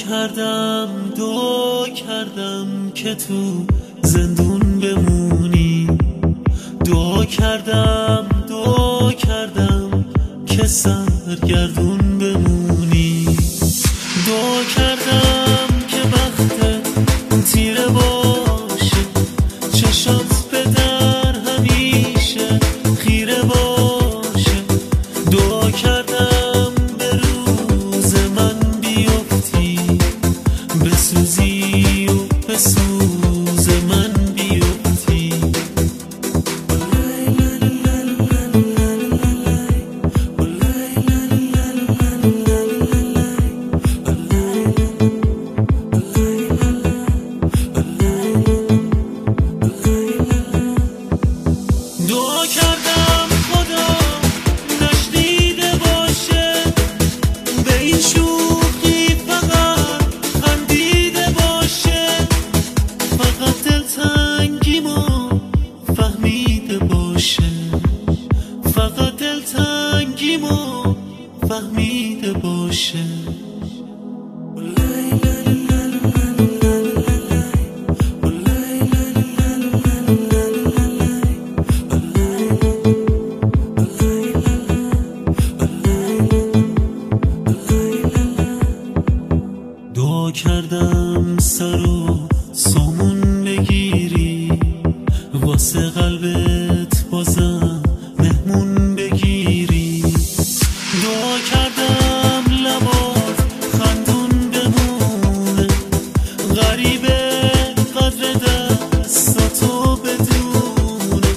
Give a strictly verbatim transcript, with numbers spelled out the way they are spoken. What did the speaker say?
کردم دعا کردم که تو زندون بمونی، دعا کردم دعا کردم که سرگردون بمونی، دعا کردم که وقتت تیره باشه، چشات به در همیشه خیره باشه، دعا کردم به روز من بیفتی، بسوزی و به سوز من بیفتی. دعا کردم خدا نشنیده باشه، به این شوخی فقط خندیده باشه، فقط دلتنگیمو فهمیده باشه، فقط دلتنگیمو فهمیده باشه. دعا کردم سر و سامون بگیری، واسه قلبت بازم